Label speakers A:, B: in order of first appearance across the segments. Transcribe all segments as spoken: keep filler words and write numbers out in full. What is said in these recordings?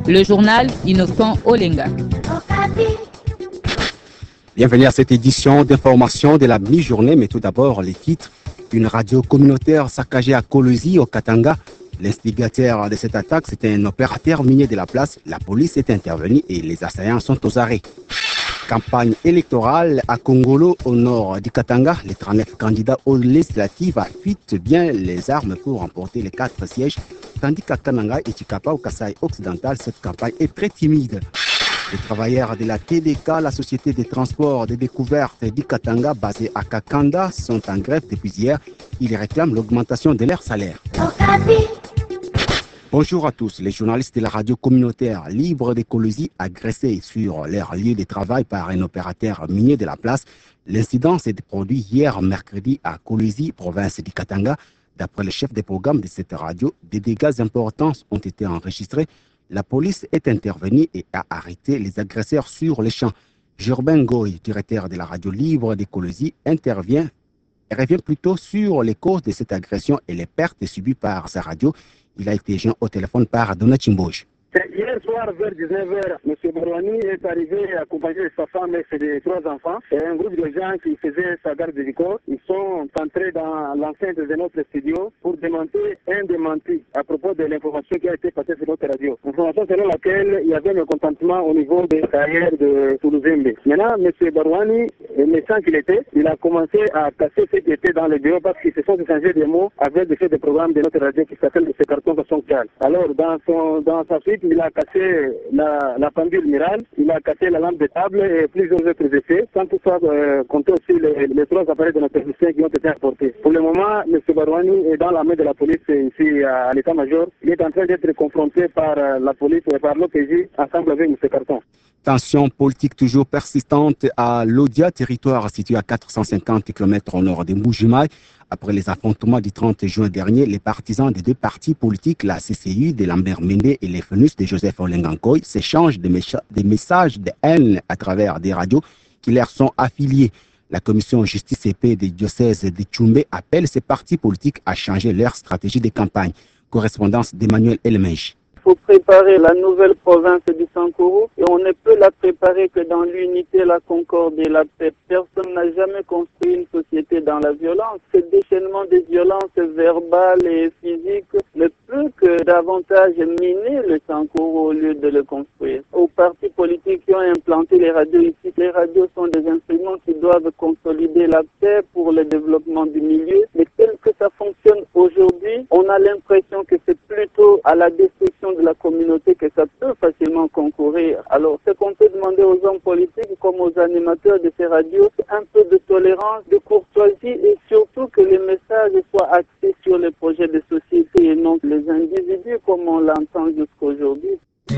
A: Le journal Innocent Olenga.
B: Bienvenue à cette édition d'information de la mi-journée, mais tout d'abord les titres. Une radio communautaire saccagée à Kolwezi au Katanga. L'instigateur de cette attaque, c'était un opérateur minier de la place. La police est intervenue et les assaillants sont aux arrêts. Campagne électorale à Kongolo au nord du Katanga. Les trente-neuf candidats aux législatives affûtent bien les armes pour remporter les quatre sièges. Tandis qu'à Kananga et Chikapa au Kasaï occidental, cette campagne est très timide. Les travailleurs de la T D K, la société de transport de découverte du Katanga basée à Kakanda, sont en grève depuis hier. Ils réclament l'augmentation de leur salaire. Bonjour à tous. Les journalistes de la radio communautaire libre de Kolwezi agressés sur leur lieu de travail par un opérateur minier de la place. L'incident s'est produit hier mercredi à Kolwezi, province du Katanga. D'après le chef de programme de cette radio, des dégâts importants ont été enregistrés. La police est intervenue et a arrêté les agresseurs sur les champs. Jurben Goy, directeur de la radio libre de Kolwezi, intervient et revient plutôt sur les causes de cette agression et les pertes subies par sa radio. Il a été joint au téléphone par Donachimboj.
C: Hier soir, vers dix-neuf heures, M. Barouani est arrivé accompagné de sa femme et ses trois enfants. Et un groupe de gens qui faisaient sa garde du corps. Ils sont entrés dans l'enceinte de notre studio pour démentir un démenti à propos de l'information qui a été passée sur notre radio. Information selon laquelle il y avait un mécontentement au niveau des carrières de Toulouzembe. Maintenant, M. Barouani, méchant qu'il était, il a commencé à casser ce qui était dans le bureau parce qu'ils se sont échangés des mots avec des chefs de programme de notre radio qui s'appelle ce carton de son calme. Alors, dans, son, dans sa suite, il a cassé la, la pendule murale, il a cassé la lampe de table et plusieurs autres effets, sans tout ça euh, compter aussi les, les trois appareils de notre technicien qui ont été apportés. Pour le moment, M. Barouani est dans la main de la police ici à, à l'état-major. Il est en train d'être confronté par euh, la police et par l'O P J ensemble avec M. Carton.
B: Tension politique toujours persistante à Lodia, territoire situé à quatre cent cinquante kilomètres au nord de Mbujimaï. Après les affrontements du trente juin dernier, les partisans des deux partis politiques, la C C U de Lambert Mende et les F N U S de Joseph Olengankoy, s'échangent des, des messages de haine à travers des radios qui leur sont affiliés. La commission justice et paix des diocèses de Tchoumbé appelle ces partis politiques à changer leur stratégie de campagne. Correspondance d'Emmanuel Elmench.
D: Il faut préparer la nouvelle province du Sankuru et on ne peut la préparer que dans l'unité, la concorde et la paix. Personne n'a jamais construit une société dans la violence. Ce déchaînement des violences verbales et physiques ne peut que davantage miner le Sankuru au lieu de le construire. Aux partis politiques qui ont implanté les radios ici, les radios sont des instruments qui doivent consolider la paix pour le développement du milieu. Mais tel que ça fonctionne aujourd'hui, on a l'impression que c'est plutôt à la destruction de la communauté que ça peut facilement concourir. Alors, ce qu'on peut demander aux hommes politiques comme aux animateurs de ces radios, c'est un peu de tolérance, de courtoisie et surtout que les messages soient axés sur les projets de société et non les individus comme on l'entend jusqu'aujourd'hui.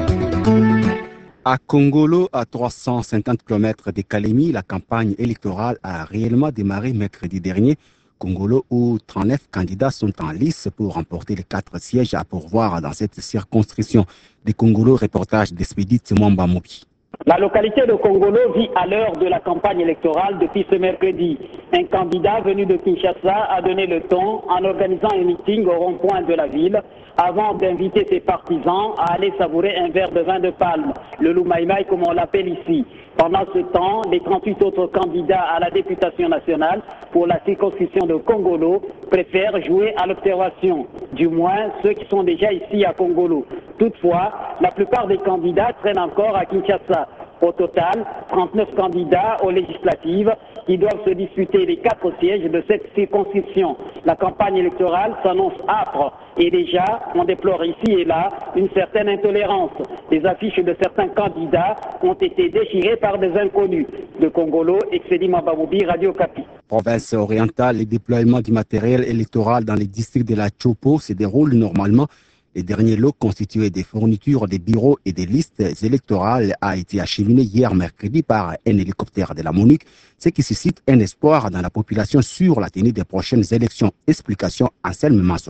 B: À Kongolo, à trois cent cinquante kilomètres de Kalemi, la campagne électorale a réellement démarré mercredi dernier. Kongolo, où trente-neuf candidats sont en lice pour remporter les quatre sièges à pourvoir dans cette circonscription. De Kongolo, reportage d'Expédite Mwamba Mobi.
E: La localité de Kongolo vit à l'heure de la campagne électorale depuis ce mercredi. Un candidat venu de Kinshasa a donné le ton en organisant un meeting au rond-point de la ville avant d'inviter ses partisans à aller savourer un verre de vin de palme, le loumaïmaï comme on l'appelle ici. Pendant ce temps, les trente-huit autres candidats à la députation nationale pour la circonscription de Kongolo préfèrent jouer à l'observation, du moins ceux qui sont déjà ici à Kongolo. Toutefois, la plupart des candidats traînent encore à Kinshasa. Au total, trente-neuf candidats aux législatives qui doivent se disputer les quatre sièges de cette circonscription. La campagne électorale s'annonce âpre et déjà, on déplore ici et là une certaine intolérance. Les affiches de certains candidats ont été déchirées par des inconnus. De Kongolo, Exedi Mababoubi, Radio Kapi.
B: Province orientale, le déploiement du matériel électoral dans les districts de la Chopo se déroule normalement. Les derniers lots constitués des fournitures des bureaux et des listes électorales a été acheminé hier mercredi par un hélicoptère de la MONUC, ce qui suscite un espoir dans la population sur la tenue des prochaines élections. Explication Anselme Massoa.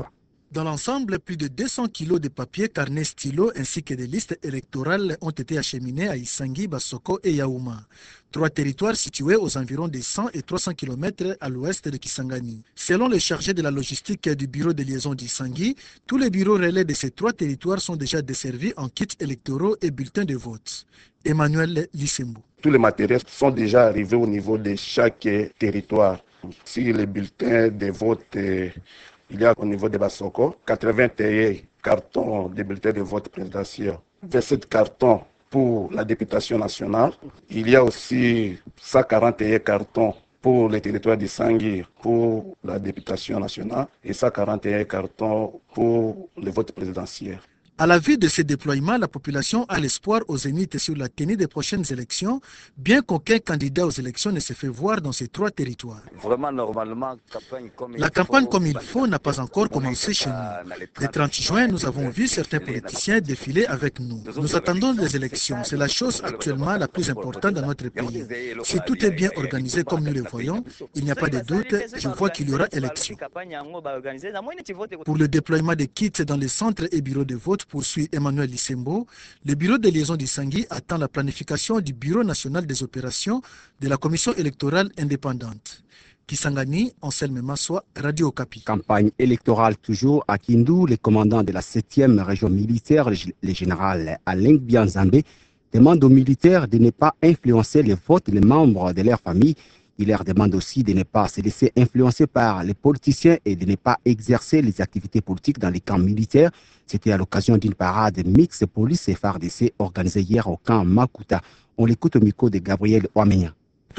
F: Dans l'ensemble, plus de deux cents kilos de papier, carnets, stylos ainsi que des listes électorales ont été acheminés à Isangi, Basoko et Yaouma. Trois territoires situés aux environs de cent et trois cents kilomètres à l'ouest de Kisangani. Selon les chargés de la logistique du bureau de liaison d'Isangi, tous les bureaux relais de ces trois territoires sont déjà desservis en kits électoraux et bulletins de vote. Emmanuel Lissembo.
G: Tous les matériels sont déjà arrivés au niveau de chaque territoire. Si les bulletins de vote, il y a au niveau de Basoko, quatre-vingt et un cartons de bulletins de vote présidentiel, vingt-sept cartons pour la députation nationale. Il y a aussi cent quarante et un cartons pour le territoire de Sangui pour la députation nationale et cent quarante et un cartons pour le vote présidentiel.
F: À la vue de ces déploiements, la population a l'espoir au zénith sur la tenue des prochaines élections, bien qu'aucun candidat aux élections ne se fait voir dans ces trois territoires.
H: Vraiment, normalement, campagne comme
F: la campagne comme il faut n'a pas encore commencé chez nous. Le trente juin, nous avons vu certains politiciens défiler avec nous. Nous attendons les élections. C'est la chose actuellement la plus importante dans notre pays. Si tout est bien organisé comme nous le voyons, il n'y a pas de doute, je vois qu'il y aura élection. Pour le déploiement des kits dans les centres et bureaux de vote, poursuit Emmanuel Lissembo, le bureau de liaison d'Isangi attend la planification du Bureau national des opérations de la Commission électorale indépendante. Kisangani, Anselme Massoua, Radio Okapi.
B: Campagne électorale toujours à Kindu, le commandant de la septième région militaire, le général Alain Bianzambé, demande aux militaires de ne pas influencer les votes des membres de leur famille. Il leur demande aussi de ne pas se laisser influencer par les politiciens et de ne pas exercer les activités politiques dans les camps militaires. C'était à l'occasion d'une parade mixte police et F A R D C organisée hier au camp Makuta. On l'écoute au micro de Gabriel Ouamenya.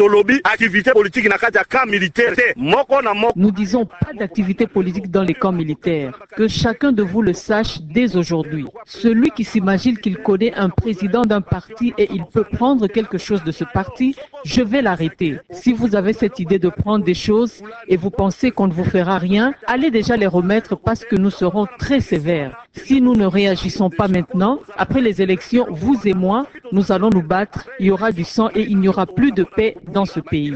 A: Nous disons pas d'activité politique dans les camps militaires. Que chacun de vous le sache dès aujourd'hui. Celui qui s'imagine qu'il connaît un président d'un parti et il peut prendre quelque chose de ce parti, je vais l'arrêter. Si vous avez cette idée de prendre des choses et vous pensez qu'on ne vous fera rien, allez déjà les remettre parce que nous serons très sévères. Si nous ne réagissons pas maintenant, après les élections, vous et moi, nous allons nous battre, il y aura du sang et il n'y aura plus de paix dans ce pays.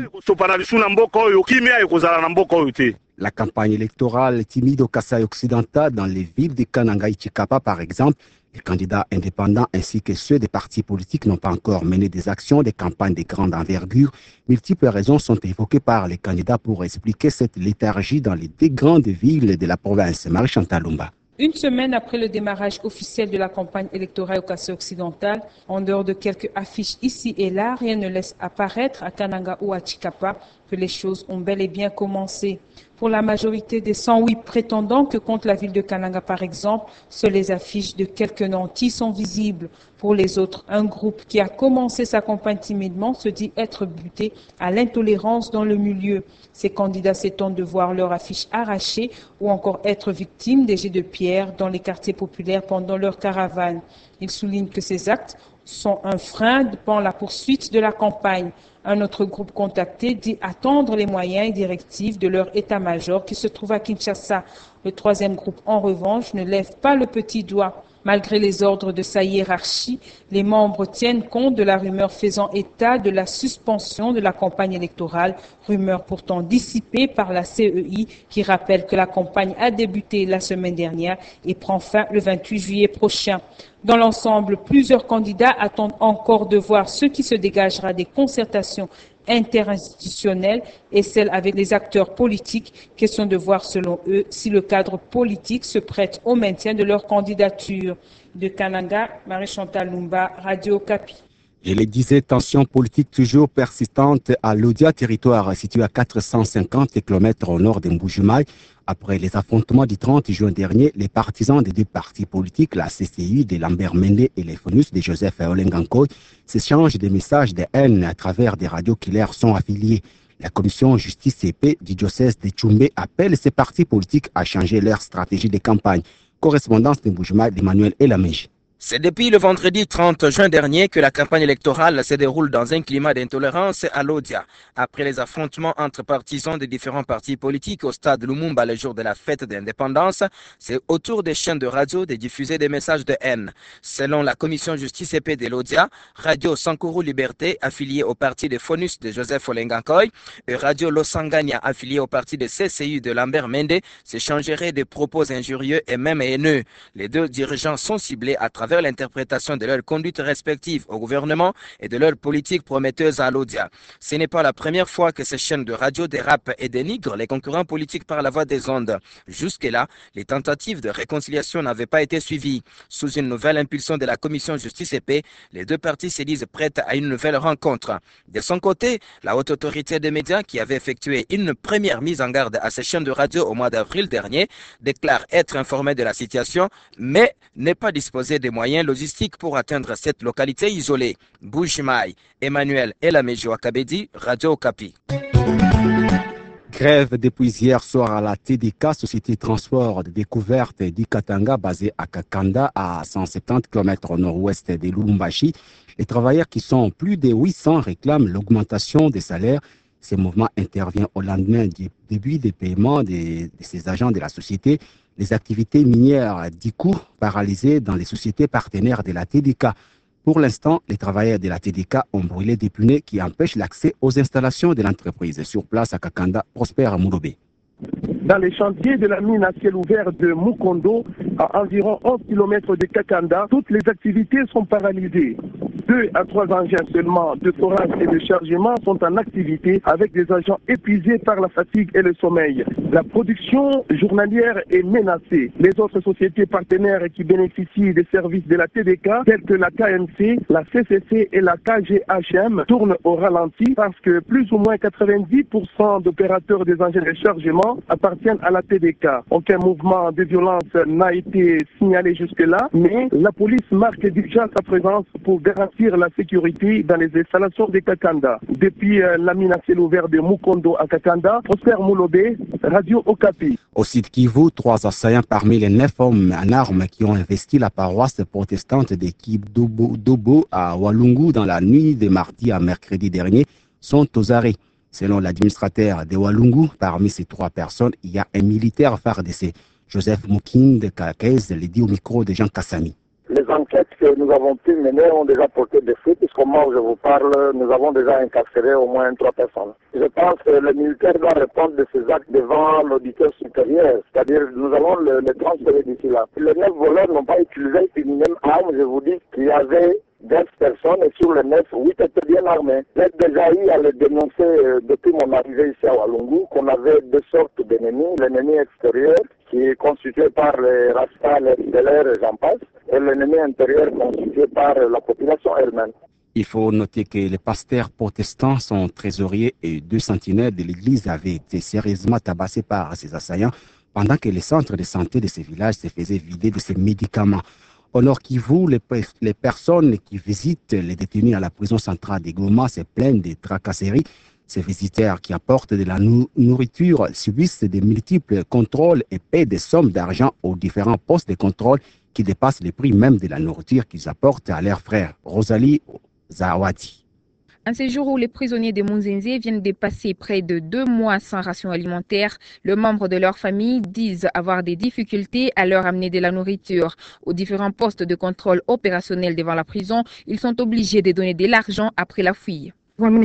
B: La campagne électorale timide au Kasaï occidental dans les villes de Kananga et Chikapa par exemple, les candidats indépendants ainsi que ceux des partis politiques n'ont pas encore mené des actions, des campagnes de grande envergure. Multiples raisons sont évoquées par les candidats pour expliquer cette léthargie dans les deux grandes villes de la province. Marie-Chantal Lumba.
I: Une semaine après le démarrage officiel de la campagne électorale au Kasaï occidental, en dehors de quelques affiches ici et là, rien ne laisse apparaître à Kananga ou à Chikapa que les choses ont bel et bien commencé. Pour la majorité des cent huit prétendants que compte la ville de Kananga par exemple, seules les affiches de quelques nantis sont visibles. Pour les autres, un groupe qui a commencé sa campagne timidement se dit être buté à l'intolérance dans le milieu. Ces candidats s'étonnent de voir leurs affiches arrachées ou encore être victimes des jets de pierre dans les quartiers populaires pendant leur caravane. Ils soulignent que ces actes sont un frein dans la poursuite de la campagne. Un autre groupe contacté dit attendre les moyens et directives de leur état-major qui se trouve à Kinshasa. Le troisième groupe, en revanche, ne lève pas le petit doigt. Malgré les ordres de sa hiérarchie, les membres tiennent compte de la rumeur faisant état de la suspension de la campagne électorale, rumeur pourtant dissipée par la C E I qui rappelle que la campagne a débuté la semaine dernière et prend fin le vingt-huit juillet prochain. Dans l'ensemble, plusieurs candidats attendent encore de voir ce qui se dégagera des concertations interinstitutionnelles et celles avec les acteurs politiques. Question de voir selon eux si le cadre politique se prête au maintien de leur candidature. De Kananga, Marie-Chantal Lumba, Radio Okapi.
B: Je le disais, tensions politiques toujours persistantes à l'Odia, territoire situé à quatre cent cinquante kilomètres au nord de Mbujimaï. Après les affrontements du trente juin dernier, les partisans des deux partis politiques, la C C I de Lambert Mende et les Fonus de Joseph Olengankoy, s'échangent des messages de haine à travers des radios qui leur sont affiliés. La commission justice et paix du diocèse de Tchoumbé appelle ces partis politiques à changer leur stratégie de campagne. Correspondance de Mbujimaï d'Emmanuel Elameji.
J: C'est depuis le vendredi trente juin dernier que la campagne électorale se déroule dans un climat d'intolérance à Lodja. Après les affrontements entre partisans des différents partis politiques au stade Lumumba le jour de la fête d'indépendance, c'est au tour des chaînes de radio de diffuser des messages de haine. Selon la commission justice et paix de Lodja, Radio Sankuru Liberté, affiliée au parti de Fonus de Joseph Olengankoy, et Radio Losangania, affiliée au parti de C C U de Lambert Mende, s'échangeraient des propos injurieux et même haineux. Les deux dirigeants sont ciblés à travers l'interprétation de leur conduite respective au gouvernement et de leur politique prometteuse à Lodja. Ce n'est pas la première fois que ces chaînes de radio dérapent et dénigrent les concurrents politiques par la voie des ondes. Jusque-là, les tentatives de réconciliation n'avaient pas été suivies. Sous une nouvelle impulsion de la commission justice et paix, les deux parties se disent prêtes à une nouvelle rencontre. De son côté, la haute autorité des médias, qui avait effectué une première mise en garde à ces chaînes de radio au mois d'avril dernier, déclare être informée de la situation, mais n'est pas disposée des moyens logistiques pour atteindre cette localité isolée. Bouchimaï, Emmanuel Elamejo Akabedi, Radio Okapi.
B: Grève depuis hier soir à la T D K, Société Transport de Découverte d'Ikatanga, basée à Kakanda, à cent soixante-dix kilomètres au nord-ouest de Lubumbashi. Les travailleurs, qui sont plus de huit cents, réclament l'augmentation des salaires. Ce mouvement intervient au lendemain du début des paiements de, de ces agents de la société. Les activités minières d'Ikou paralysées dans les sociétés partenaires de la T D K. Pour l'instant, les travailleurs de la T D K ont brûlé des pneus qui empêchent l'accès aux installations de l'entreprise. Sur place à Kakanda, Prosper Mourobe.
K: Dans les chantiers de la mine à ciel ouvert de Mukondo, à environ onze kilomètres de Kakanda, toutes les activités sont paralysées. Deux à trois engins seulement de forage et de chargement sont en activité avec des agents épuisés par la fatigue et le sommeil. La production journalière est menacée. Les autres sociétés partenaires qui bénéficient des services de la T D K, telles que la K N C, la C C C et la K G H M, tournent au ralenti parce que plus ou moins quatre-vingt-dix pour cent d'opérateurs des engins de chargement appartiennent à la T D K. Aucun mouvement de violence n'a été signalé jusque-là, mais la police marque déjà sa présence pour garantir la sécurité dans les installations de Kakanda. Depuis euh, la mine à ciel ouvert de Mukondo à Kakanda, Prosper Moulobe, Radio Okapi.
B: Au site Kivu, trois assaillants parmi les neuf hommes en armes qui ont investi la paroisse protestante de Kibudobo à Walungu dans la nuit de mardi à mercredi dernier sont aux arrêts. Selon l'administrateur de Walungu, parmi ces trois personnes, il y a un militaire F A R D C, Joseph Moukind Kakez, le dit au micro de Jean Kassami.
L: Les enquêtes que nous avons pu mener ont déjà porté des fruits, puisqu'au moment où je vous parle, nous avons déjà incarcéré au moins trois personnes. Je pense que le militaire doit répondre de ces actes devant l'auditeur supérieur, c'est-à-dire nous allons le, le transférer d'ici là. Les neuf voleurs n'ont pas utilisé une même arme, je vous dis qu'il y avait dix personnes et sur les neuf, huit étaient bien armés. J'ai déjà eu à le dénoncer euh, depuis mon arrivée ici à Walungu qu'on avait deux sortes d'ennemis, l'ennemi extérieur qui est constitué par les Rasta, les rebelles et j'en passe, et l'ennemi intérieur constitué par la population elle-même.
B: Il faut noter que les pasteurs protestants, son trésorier et deux sentinelles de l'église avaient été sérieusement tabassés par ces assaillants pendant que les centres de santé de ces villages se faisaient vider de ces médicaments. Au Nord Kivu, les, les personnes qui visitent les détenus à la prison centrale de Goma se plaignent des tracasseries. Ces visiteurs qui apportent de la nourriture subissent de multiples contrôles et paient des sommes d'argent aux différents postes de contrôle qui dépassent les prix même de la nourriture qu'ils apportent à leurs frères. Rosalie Zawadi.
M: En ces jours où les prisonniers de Munzenze viennent de passer près de deux mois sans ration alimentaire, les membres de leur famille disent avoir des difficultés à leur amener de la nourriture. Aux différents postes de contrôle opérationnel devant la prison, ils sont obligés de donner de l'argent après la fouille.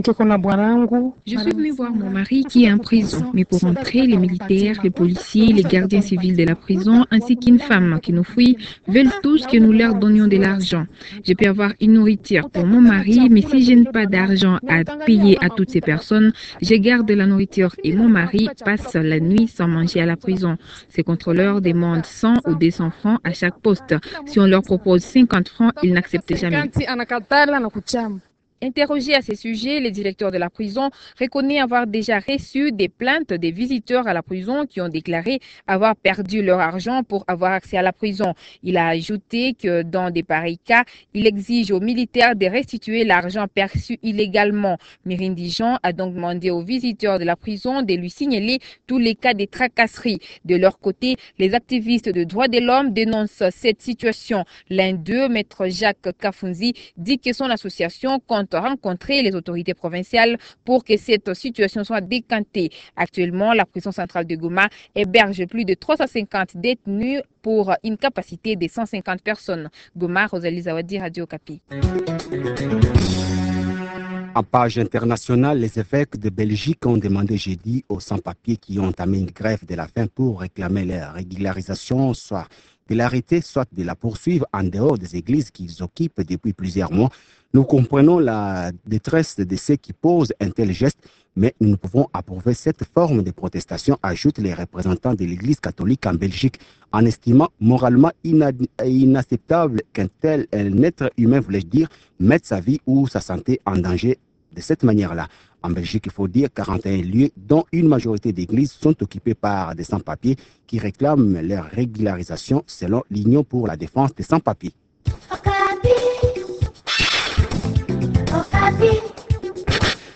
M: Je suis venu voir mon mari qui est en prison, mais pour entrer, les militaires, les policiers, les gardiens civils de la prison, ainsi qu'une femme qui nous fouille, veulent tous que nous leur donnions de l'argent. Je peux avoir une nourriture pour mon mari, mais si je n'ai pas d'argent à payer à toutes ces personnes, je garde la nourriture et mon mari passe la nuit sans manger à la prison. Ces contrôleurs demandent cent ou deux cents francs à chaque poste. Si on leur propose cinquante francs, ils n'acceptent jamais. Interrogé à ce sujet, le directeur de la prison reconnaît avoir déjà reçu des plaintes des visiteurs à la prison qui ont déclaré avoir perdu leur argent pour avoir accès à la prison. Il a ajouté que dans des pareils cas, il exige aux militaires de restituer l'argent perçu illégalement. Mirindi Jean a donc demandé aux visiteurs de la prison de lui signaler tous les cas de tracasseries. De leur côté, les activistes de droits de l'homme dénoncent cette situation. L'un d'eux, Maître Jacques Kafunzi, dit que son association compte rencontrer les autorités provinciales pour que cette situation soit décantée. Actuellement, la prison centrale de Goma héberge plus de trois cent cinquante détenus pour une capacité de cent cinquante personnes. Goma, Rosalie Zawadi, Radio Okapi.
B: En page internationale, les évêques de Belgique ont demandé jeudi aux sans-papiers qui ont entamé une grève de la faim pour réclamer leur régularisation, soit de l'arrêter, soit de la poursuivre en dehors des églises qu'ils occupent depuis plusieurs mois. Nous comprenons la détresse de ceux qui posent un tel geste, mais nous ne pouvons approuver cette forme de protestation, ajoutent les représentants de l'Église catholique en Belgique, en estimant moralement inacceptable qu'un tel un être humain, voulais-je dire, mette sa vie ou sa santé en danger de cette manière-là. En Belgique, il faut dire quarante et un lieux, dont une majorité d'églises sont occupées par des sans-papiers qui réclament leur régularisation selon l'Union pour la défense des sans-papiers. Okapi. Okapi.